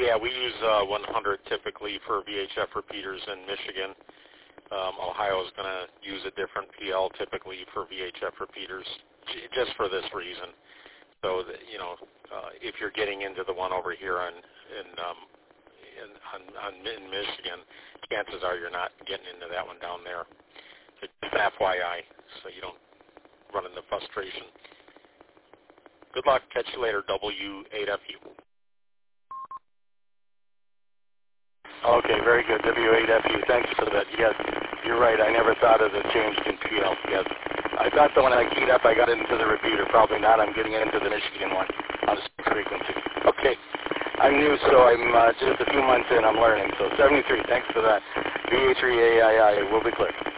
Yeah, we use 100 typically for VHF repeaters in Michigan. Ohio is going to use a different PL typically for VHF repeaters, just for this reason. So that, if you're getting into the one over here in Michigan, chances are you're not getting into that one down there. So just FYI, so you don't run into frustration. Good luck. Catch you later. W8FU. Okay, very good. W8FU. Thanks for that. Yes, you're right. I never thought of the change in PL. Yes. I thought that when I keyed up, I got into the repeater. Probably not. I'm getting into the Michigan one on the frequency. Okay. I'm new, so I'm just a few months in. I'm learning. So 73. Thanks for that. VH3AII will be clear.